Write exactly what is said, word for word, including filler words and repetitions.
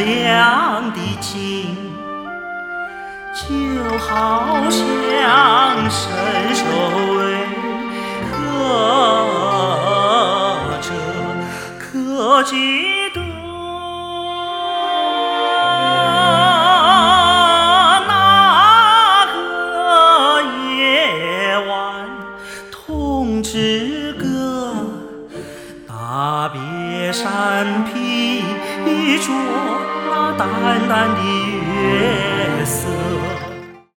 样的情，就好像伸手为刻着可记得那个夜晚，童之歌，大别山披着那淡淡的月